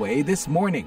VOA This Morning.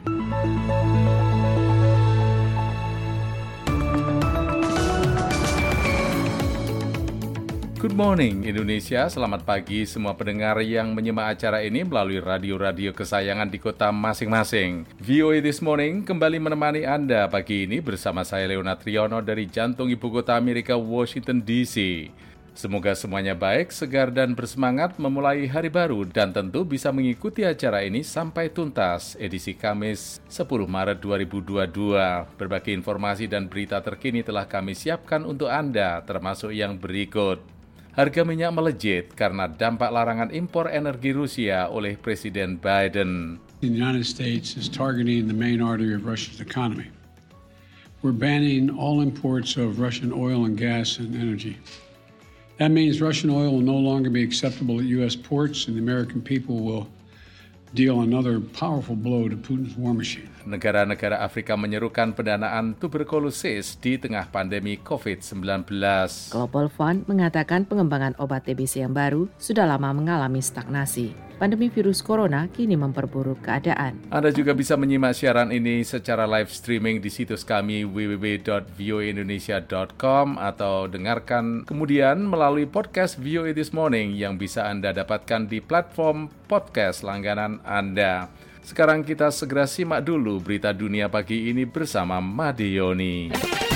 Good morning Indonesia, selamat pagi semua pendengar yang menyimak acara ini melalui radio-radio kesayangan di kota masing-masing. VOA This Morning kembali menemani Anda pagi ini bersama saya Leonard Triono dari jantung ibu kota Amerika, Washington DC. Semoga semuanya baik, segar dan bersemangat memulai hari baru dan tentu bisa mengikuti acara ini sampai tuntas edisi Kamis 10 Maret 2022. Berbagai informasi dan berita terkini telah kami siapkan untuk Anda termasuk yang berikut. Harga minyak melejit karena dampak larangan impor energi Rusia oleh Presiden Biden. The United States is targeting the main artery of Russia's economy. We're banning all imports of Russian oil and gas and energy. That means Russian oil will no longer be acceptable at U.S. ports, and the American people will deal another powerful blow to Putin's war machine. Negara-negara Afrika menyerukan pendanaan tuberkulosis di tengah pandemi COVID-19. Global Fund mengatakan pengembangan obat TBC yang baru sudah lama mengalami stagnasi. Pandemi virus corona kini memperburuk keadaan. Anda juga bisa menyimak siaran ini secara live streaming di situs kami www.voaindonesia.com atau dengarkan kemudian melalui podcast VOA This Morning yang bisa Anda dapatkan di platform podcast langganan Anda. Sekarang kita segera simak dulu berita dunia pagi ini bersama Madioni.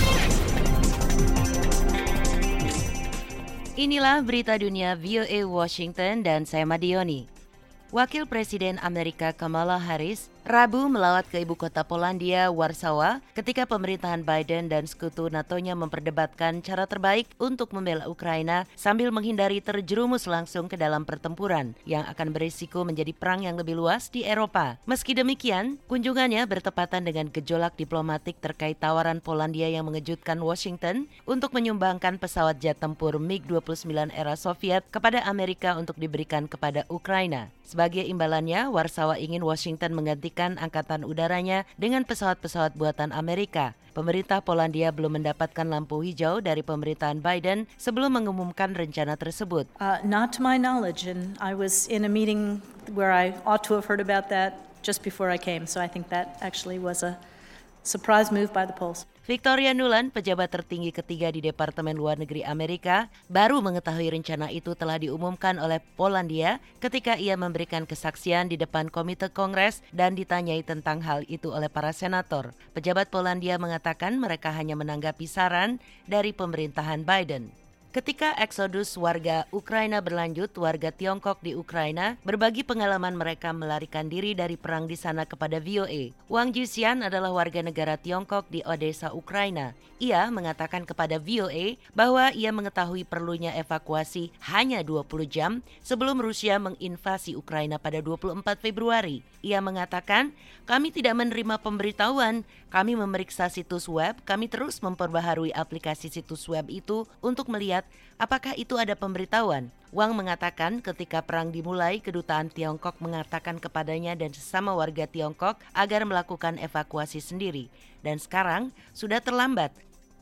Inilah berita dunia VOA Washington dan saya Madioni. Wakil Presiden Amerika Kamala Harris Rabu melawat ke ibu kota Polandia, Warsawa, ketika pemerintahan Biden dan sekutu NATO-nya memperdebatkan cara terbaik untuk membela Ukraina sambil menghindari terjerumus langsung ke dalam pertempuran yang akan berisiko menjadi perang yang lebih luas di Eropa. Meski demikian, kunjungannya bertepatan dengan gejolak diplomatik terkait tawaran Polandia yang mengejutkan Washington untuk menyumbangkan pesawat jet tempur MiG-29 era Soviet kepada Amerika untuk diberikan kepada Ukraina. Sebagai imbalannya, Warsawa ingin Washington menggantikan angkatan udaranya dengan pesawat-pesawat buatan Amerika. Pemerintah Polandia belum mendapatkan lampu hijau dari pemerintahan Biden sebelum mengumumkan rencana tersebut. Not to my knowledge, and I was in a meeting where I ought to have heard about that just before I came, so I think that actually was a surprise move by the Poles. Victoria Nuland, pejabat tertinggi ketiga di Departemen Luar Negeri Amerika, baru mengetahui rencana itu telah diumumkan oleh Polandia ketika ia memberikan kesaksian di depan Komite Kongres dan ditanyai tentang hal itu oleh para senator. Pejabat Polandia mengatakan mereka hanya menanggapi saran dari pemerintahan Biden. Ketika eksodus warga Ukraina berlanjut, warga Tiongkok di Ukraina berbagi pengalaman mereka melarikan diri dari perang di sana kepada VOA. Wang Jixian adalah warga negara Tiongkok di Odessa, Ukraina. Ia mengatakan kepada VOA bahwa ia mengetahui perlunya evakuasi hanya 20 jam sebelum Rusia menginvasi Ukraina pada 24 Februari. Ia mengatakan, kami tidak menerima pemberitahuan, kami memeriksa situs web, kami terus memperbaharui aplikasi situs web itu untuk melihat apakah itu ada pemberitahuan. Wang mengatakan ketika perang dimulai, kedutaan Tiongkok mengatakan kepadanya dan sesama warga Tiongkok agar melakukan evakuasi sendiri. Dan sekarang sudah terlambat.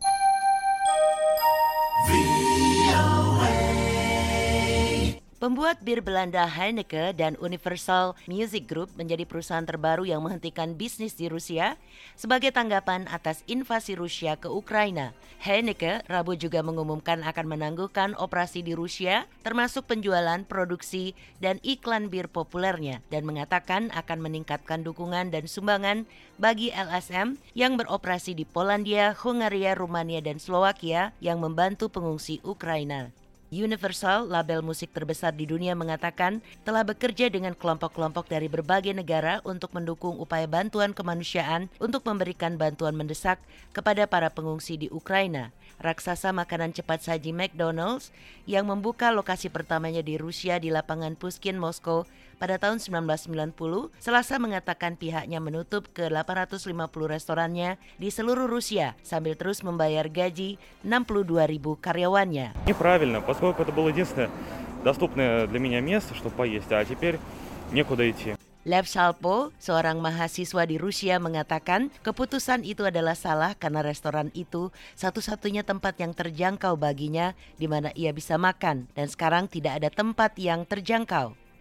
Pembuat bir Belanda Heineken dan Universal Music Group menjadi perusahaan terbaru yang menghentikan bisnis di Rusia sebagai tanggapan atas invasi Rusia ke Ukraina. Heineken Rabu juga mengumumkan akan menangguhkan operasi di Rusia termasuk penjualan, produksi, dan iklan bir populernya dan mengatakan akan meningkatkan dukungan dan sumbangan bagi LSM yang beroperasi di Polandia, Hungaria, Rumania, dan Slovakia yang membantu pengungsi Ukraina. Universal, label musik terbesar di dunia, mengatakan telah bekerja dengan kelompok-kelompok dari berbagai negara untuk mendukung upaya bantuan kemanusiaan untuk memberikan bantuan mendesak kepada para pengungsi di Ukraina. Raksasa makanan cepat saji McDonald's yang membuka lokasi pertamanya di Rusia di lapangan Pushkin, Moskow pada tahun 1990, Selasa mengatakan pihaknya menutup ke 850 restorannya di seluruh Rusia sambil terus membayar gaji 62.000 karyawannya. Неправильно, поскольку это было единственное доступное для меня место, чтобы поесть, а теперь некуда идти. Lev Shalpo, seorang mahasiswa di Rusia, mengatakan keputusan itu adalah salah karena restoran itu satu-satunya tempat yang terjangkau baginya di mana ia bisa makan dan sekarang tidak ada tempat yang terjangkau.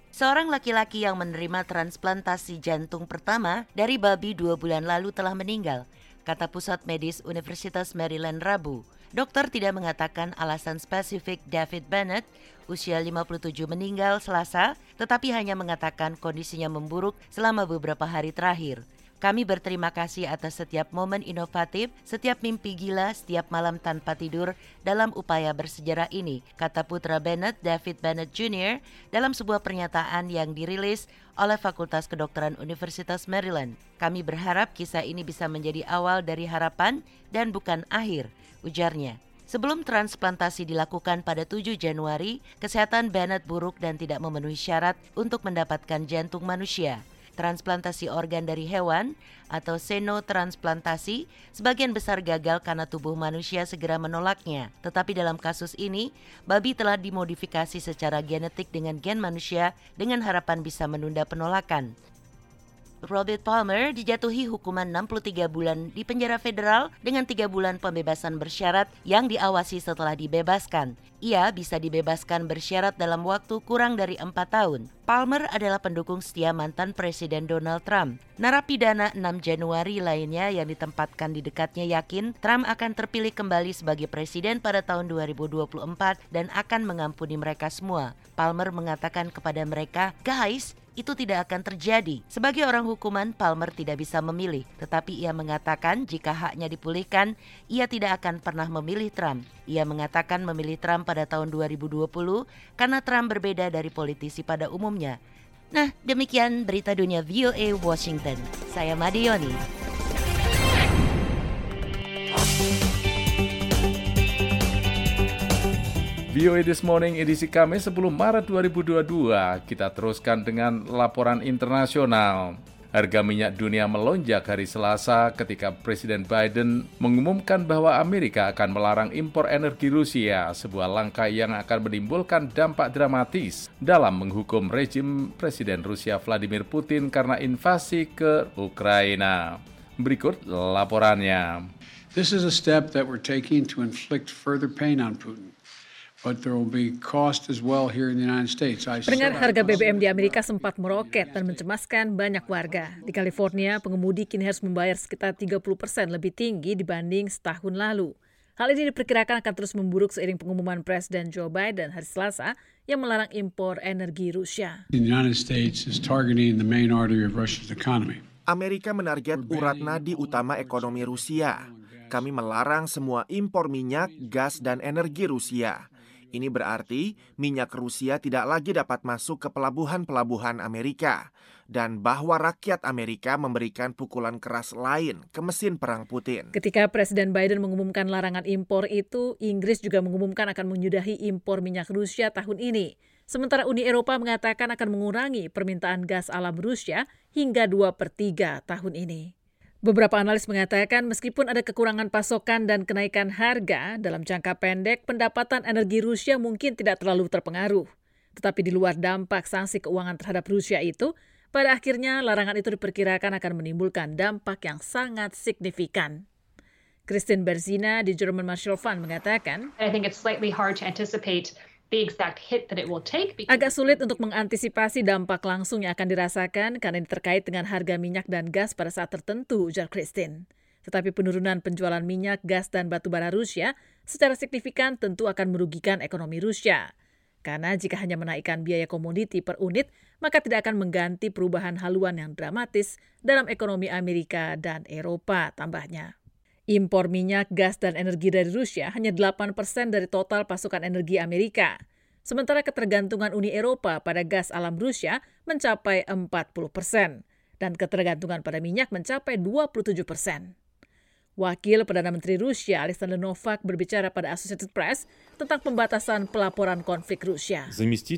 Seorang laki-laki yang menerima transplantasi jantung pertama dari babi 2 bulan lalu telah meninggal, kata Pusat Medis Universitas Maryland Rabu. Dokter tidak mengatakan alasan spesifik David Bennett, usia 57 meninggal Selasa, tetapi hanya mengatakan kondisinya memburuk selama beberapa hari terakhir. Kami berterima kasih atas setiap momen inovatif, setiap mimpi gila, setiap malam tanpa tidur dalam upaya bersejarah ini, kata putra Bennett, David Bennett Jr. dalam sebuah pernyataan yang dirilis oleh Fakultas Kedokteran Universitas Maryland. Kami berharap kisah ini bisa menjadi awal dari harapan dan bukan akhir, ujarnya. Sebelum transplantasi dilakukan pada 7 Januari, kesehatan Bennett buruk dan tidak memenuhi syarat untuk mendapatkan jantung manusia. Transplantasi organ dari hewan atau xenotransplantasi sebagian besar gagal karena tubuh manusia segera menolaknya. Tetapi dalam kasus ini, babi telah dimodifikasi secara genetik dengan gen manusia dengan harapan bisa menunda penolakan. Robert Palmer dijatuhi hukuman 63 bulan di penjara federal dengan 3 bulan pembebasan bersyarat yang diawasi setelah dibebaskan. Ia bisa dibebaskan bersyarat dalam waktu kurang dari 4 tahun. Palmer adalah pendukung setia mantan Presiden Donald Trump. Narapidana 6 Januari lainnya yang ditempatkan di dekatnya yakin Trump akan terpilih kembali sebagai presiden pada tahun 2024 dan akan mengampuni mereka semua. Palmer mengatakan kepada mereka, "Guys, itu tidak akan terjadi." Sebagai orang hukuman, Palmer tidak bisa memilih. Tetapi ia mengatakan jika haknya dipulihkan, ia tidak akan pernah memilih Trump. Ia mengatakan memilih Trump pada tahun 2020 karena Trump berbeda dari politisi pada umumnya. Nah, demikian berita dunia VOA Washington. Saya Madioni. VOA This Morning edisi Kamis 10 Maret 2022, kita teruskan dengan laporan internasional. Harga minyak dunia melonjak hari Selasa ketika Presiden Biden mengumumkan bahwa Amerika akan melarang impor energi Rusia, sebuah langkah yang akan menimbulkan dampak dramatis dalam menghukum rejim Presiden Rusia Vladimir Putin karena invasi ke Ukraina. Berikut laporannya. This is a step that we're taking to inflict further pain on Putin. But there will be cost as well here in the United States. Pendengar, harga BBM di Amerika sempat meroket dan mencemaskan banyak warga. Di California, pengemudi kini harus membayar sekitar 30% lebih tinggi dibanding setahun lalu. Hal ini diperkirakan akan terus memburuk seiring pengumuman Presiden Joe Biden hari Selasa yang melarang impor energi Rusia. The United States is targeting the main artery of Russia's economy. Amerika menarget urat nadi utama ekonomi Rusia. Kami melarang semua impor minyak, gas, dan energi Rusia. Ini berarti minyak Rusia tidak lagi dapat masuk ke pelabuhan-pelabuhan Amerika, dan bahwa rakyat Amerika memberikan pukulan keras lain ke mesin perang Putin. Ketika Presiden Biden mengumumkan larangan impor itu, Inggris juga mengumumkan akan menyudahi impor minyak Rusia tahun ini. Sementara Uni Eropa mengatakan akan mengurangi permintaan gas alam Rusia hingga 2/3 tahun ini. Beberapa analis mengatakan meskipun ada kekurangan pasokan dan kenaikan harga, dalam jangka pendek pendapatan energi Rusia mungkin tidak terlalu terpengaruh. Tetapi di luar dampak sanksi keuangan terhadap Rusia itu, pada akhirnya larangan itu diperkirakan akan menimbulkan dampak yang sangat signifikan. Christine Berzina di German Marshall Fund mengatakan, I think it's slightly hard to anticipate the exact hit that it will take. Agak sulit untuk mengantisipasi dampak langsung yang akan dirasakan karena ini terkait dengan harga minyak dan gas pada saat tertentu, ujar Christine. Tetapi penurunan penjualan minyak, gas, dan batubara Rusia secara signifikan tentu akan merugikan ekonomi Rusia. Karena jika hanya menaikkan biaya komoditi per unit, maka tidak akan mengganti perubahan haluan yang dramatis dalam ekonomi Amerika dan Eropa, tambahnya. Impor minyak, gas, dan energi dari Rusia hanya 8% dari total pasokan energi Amerika. Sementara ketergantungan Uni Eropa pada gas alam Rusia mencapai 40%, dan ketergantungan pada minyak mencapai 27%. Wakil Perdana Menteri Rusia Alexander Novak berbicara pada Associated Press tentang pembatasan pelaporan konflik Rusia.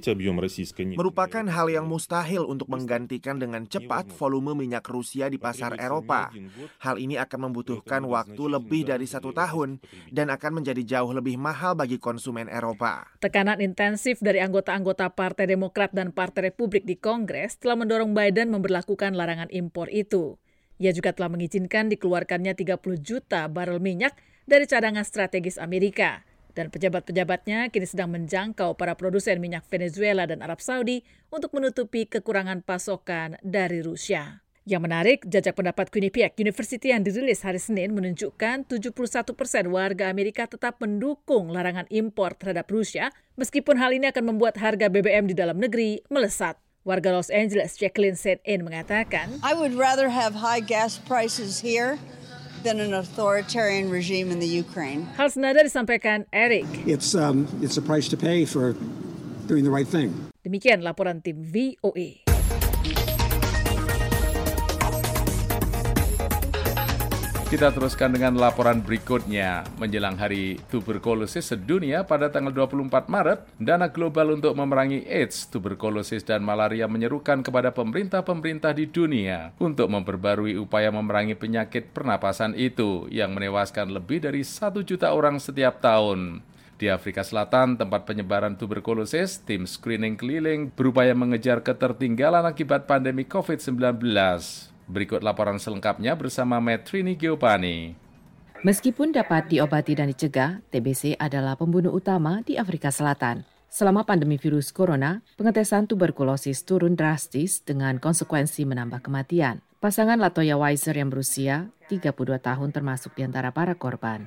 Merupakan hal yang mustahil untuk menggantikan dengan cepat volume minyak Rusia di pasar Eropa. Hal ini akan membutuhkan waktu lebih dari 1 tahun dan akan menjadi jauh lebih mahal bagi konsumen Eropa. Tekanan intensif dari anggota-anggota Partai Demokrat dan Partai Republik di Kongres telah mendorong Biden memberlakukan larangan impor itu. Ia juga telah mengizinkan dikeluarkannya 30 juta barel minyak dari cadangan strategis Amerika, Dan pejabat-pejabatnya kini sedang menjangkau para produsen minyak Venezuela dan Arab Saudi untuk menutupi kekurangan pasokan dari Rusia. Yang menarik, jajak pendapat Quinnipiac University yang dirilis hari Senin menunjukkan 71% warga Amerika tetap mendukung larangan impor terhadap Rusia, meskipun hal ini akan membuat harga BBM di dalam negeri melesat. Warga Los Angeles, Jacqueline Saint-In mengatakan, I would rather have high gas prices here than an authoritarian regime in the Ukraine. Hal senada disampaikan Eric. It's a price to pay for doing the right thing. Demikian laporan tim VOA. Kita teruskan dengan laporan berikutnya. Menjelang Hari Tuberkulosis Sedunia pada tanggal 24 Maret, dana global untuk memerangi AIDS, tuberkulosis, dan malaria menyerukan kepada pemerintah-pemerintah di dunia untuk memperbarui upaya memerangi penyakit pernapasan itu yang menewaskan lebih dari 1 juta orang setiap tahun. Di Afrika Selatan, tempat penyebaran tuberkulosis, tim screening keliling berupaya mengejar ketertinggalan akibat pandemi COVID-19. Berikut laporan selengkapnya bersama Metrini Giovanni. Meskipun dapat diobati dan dicegah, TBC adalah pembunuh utama di Afrika Selatan. Selama pandemi virus corona, pengetesan tuberkulosis turun drastis dengan konsekuensi menambah kematian. Pasangan Latoya Weiser yang berusia 32 tahun termasuk di antara para korban.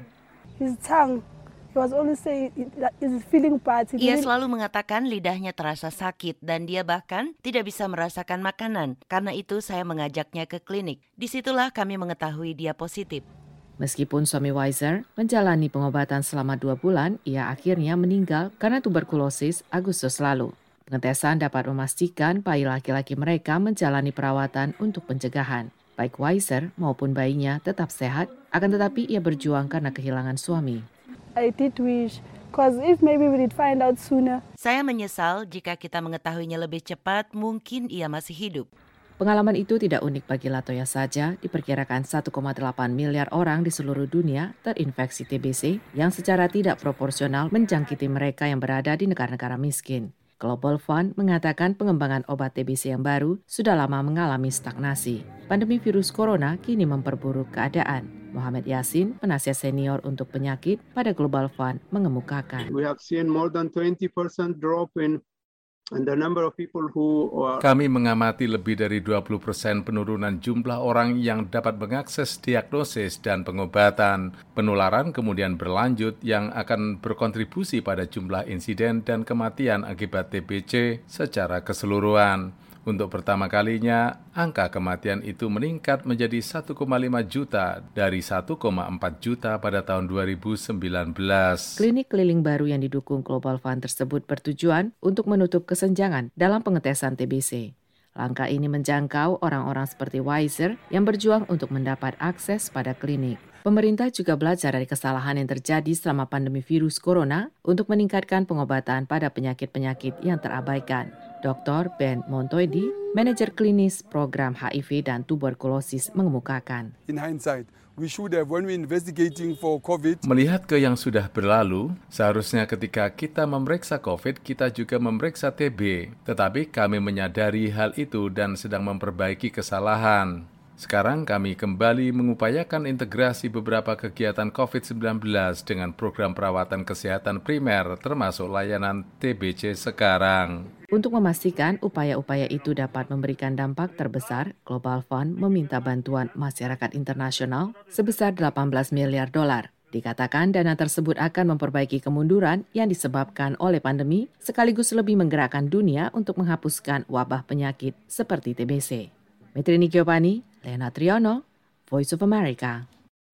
Ia selalu mengatakan lidahnya terasa sakit dan dia bahkan tidak bisa merasakan makanan. Karena itu saya mengajaknya ke klinik. Disitulah kami mengetahui dia positif. Meskipun suami Weiser menjalani pengobatan selama 2 bulan, ia akhirnya meninggal karena tuberkulosis Agustus lalu. Pengetesan dapat memastikan bayi laki-laki mereka menjalani perawatan untuk pencegahan. Baik Weiser maupun bayinya tetap sehat, akan tetapi ia berjuang karena kehilangan suami. I did wish, because if maybe we did find out sooner. Saya menyesal jika kita mengetahuinya lebih cepat, mungkin ia masih hidup. Pengalaman itu tidak unik bagi Latoya saja, diperkirakan 1,8 miliar orang di seluruh dunia terinfeksi TBC yang secara tidak proporsional menjangkiti mereka yang berada di negara-negara miskin. Global Fund mengatakan pengembangan obat TBC yang baru sudah lama mengalami stagnasi. Pandemi virus corona kini memperburuk keadaan. Muhammad Yasin, penasihat senior untuk penyakit pada Global Fund, mengemukakan. We have seen more than 20% drop in the number of people who are... Kami mengamati lebih dari 20% penurunan jumlah orang yang dapat mengakses diagnosis dan pengobatan. Penularan kemudian berlanjut yang akan berkontribusi pada jumlah insiden dan kematian akibat TBC secara keseluruhan. Untuk pertama kalinya, angka kematian itu meningkat menjadi 1,5 juta dari 1,4 juta pada tahun 2019. Klinik keliling baru yang didukung Global Fund tersebut bertujuan untuk menutup kesenjangan dalam pengetesan TBC. Langkah ini menjangkau orang-orang seperti Weiser yang berjuang untuk mendapat akses pada klinik. Pemerintah juga belajar dari kesalahan yang terjadi selama pandemi virus corona untuk meningkatkan pengobatan pada penyakit-penyakit yang terabaikan. Dr. Ben Montoidi, manajer klinis program HIV dan tuberkulosis, mengemukakan. In hindsight, we should have, when we investigating for COVID. Melihat ke yang sudah berlalu, seharusnya ketika kita memeriksa COVID, kita juga memeriksa TB. Tetapi kami menyadari hal itu dan sedang memperbaiki kesalahan. Sekarang kami kembali mengupayakan integrasi beberapa kegiatan COVID-19 dengan program perawatan kesehatan primer termasuk layanan TBC sekarang. Untuk memastikan upaya-upaya itu dapat memberikan dampak terbesar, Global Fund meminta bantuan masyarakat internasional sebesar $18 miliar. Dikatakan dana tersebut akan memperbaiki kemunduran yang disebabkan oleh pandemi, sekaligus lebih menggerakkan dunia untuk menghapuskan wabah penyakit seperti TBC. Metrini Giovanni, Lena Triono, Voice of America.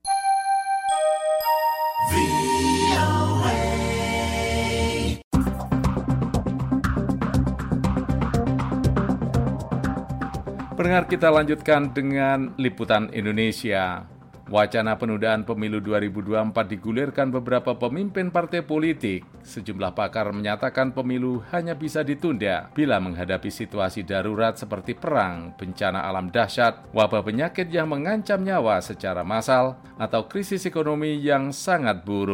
Pendengar, kita lanjutkan dengan liputan Indonesia. Wacana penundaan pemilu 2024 digulirkan beberapa pemimpin partai politik. Sejumlah pakar menyatakan pemilu hanya bisa ditunda bila menghadapi situasi darurat seperti perang, bencana alam dahsyat, wabah penyakit yang mengancam nyawa secara massal, atau krisis ekonomi yang sangat buruk.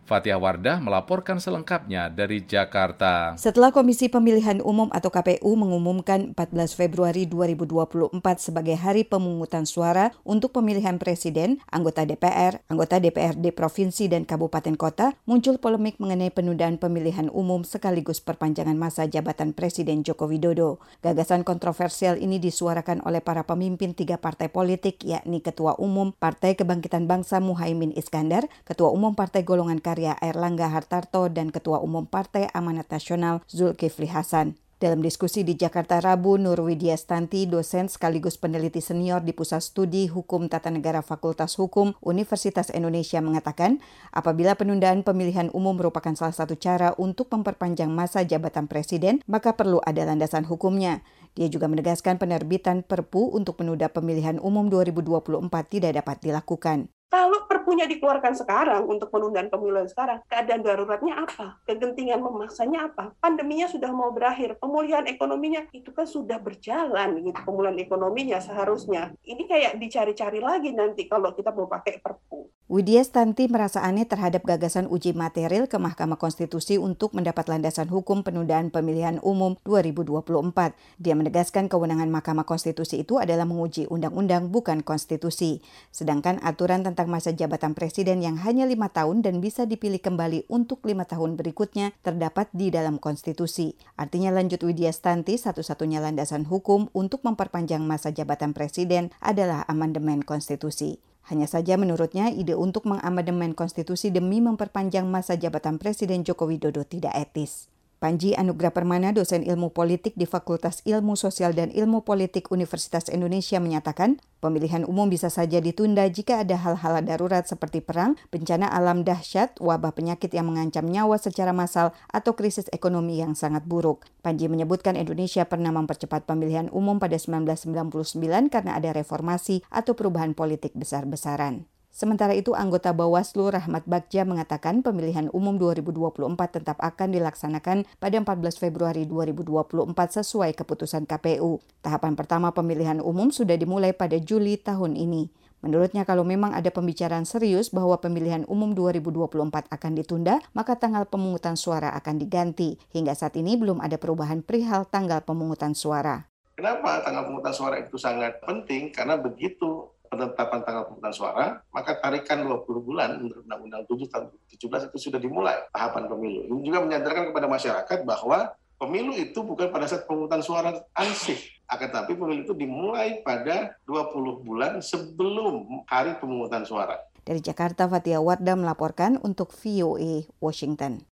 Fathia Wardah melaporkan selengkapnya dari Jakarta. Setelah Komisi Pemilihan Umum atau KPU mengumumkan 14 Februari 2024 sebagai hari pemungutan suara untuk pemilihan presiden, anggota DPR, anggota DPRD Provinsi dan Kabupaten Kota, muncul polemik mengenai penundaan pemilihan umum sekaligus perpanjangan masa jabatan Presiden Joko Widodo. Gagasan kontroversial ini disuarakan oleh para pemimpin 3 partai politik, yakni Ketua Umum Partai Kebangkitan Bangsa Muhaimin Iskandar, Ketua Umum Partai Golongan Karya Airlangga Hartarto, dan Ketua Umum Partai Amanat Nasional Zulkifli Hasan. Dalam diskusi di Jakarta Rabu, Nur Widya Stanti, dosen sekaligus peneliti senior di Pusat Studi Hukum Tata Negara Fakultas Hukum Universitas Indonesia mengatakan, apabila penundaan pemilihan umum merupakan salah satu cara untuk memperpanjang masa jabatan presiden, maka perlu ada landasan hukumnya. Dia juga menegaskan penerbitan Perpu untuk menunda pemilihan umum 2024 tidak dapat dilakukan. Kalau perpunya dikeluarkan sekarang untuk penundaan pemilu sekarang, keadaan daruratnya apa? Kegentingan memaksanya apa? Pandeminya sudah mau berakhir, pemulihan ekonominya itu kan sudah berjalan gitu, pemulihan ekonominya seharusnya. Ini kayak dicari-cari lagi nanti kalau kita mau pakai Perpu. Widya Stanti merasa aneh terhadap gagasan uji material ke Mahkamah Konstitusi untuk mendapat landasan hukum penundaan pemilihan umum 2024. Dia menegaskan kewenangan Mahkamah Konstitusi itu adalah menguji undang-undang bukan konstitusi. Sedangkan aturan tentang masa jabatan presiden yang hanya 5 tahun dan bisa dipilih kembali untuk 5 tahun berikutnya terdapat di dalam konstitusi. Artinya, lanjut Widya Stanti, satu-satunya landasan hukum untuk memperpanjang masa jabatan presiden adalah amandemen konstitusi. Hanya saja menurutnya ide untuk mengamandemen konstitusi demi memperpanjang masa jabatan Presiden Joko Widodo tidak etis. Panji Anugrah Permana, dosen ilmu politik di Fakultas Ilmu Sosial dan Ilmu Politik Universitas Indonesia menyatakan, pemilihan umum bisa saja ditunda jika ada hal-hal darurat seperti perang, bencana alam dahsyat, wabah penyakit yang mengancam nyawa secara massal, atau krisis ekonomi yang sangat buruk. Panji menyebutkan Indonesia pernah mempercepat pemilihan umum pada 1999 karena ada reformasi atau perubahan politik besar-besaran. Sementara itu, anggota Bawaslu Rahmat Bagja mengatakan pemilihan umum 2024 tetap akan dilaksanakan pada 14 Februari 2024 sesuai keputusan KPU. Tahapan pertama pemilihan umum sudah dimulai pada Juli tahun ini. Menurutnya, kalau memang ada pembicaraan serius bahwa pemilihan umum 2024 akan ditunda, maka tanggal pemungutan suara akan diganti. Hingga saat ini belum ada perubahan perihal tanggal pemungutan suara. Kenapa tanggal pemungutan suara itu sangat penting? Karena begitu penetapan tanggal pemungutan suara, maka tarikan 20 bulan menurut Undang-Undang 7 tahun 2017 itu sudah dimulai tahapan pemilu. Ini juga menyadarkan kepada masyarakat bahwa pemilu itu bukan pada saat pemungutan suara ansih, akan tetapi pemilu itu dimulai pada 20 bulan sebelum hari pemungutan suara. Dari Jakarta, Fathia Wardah melaporkan untuk VOA Washington.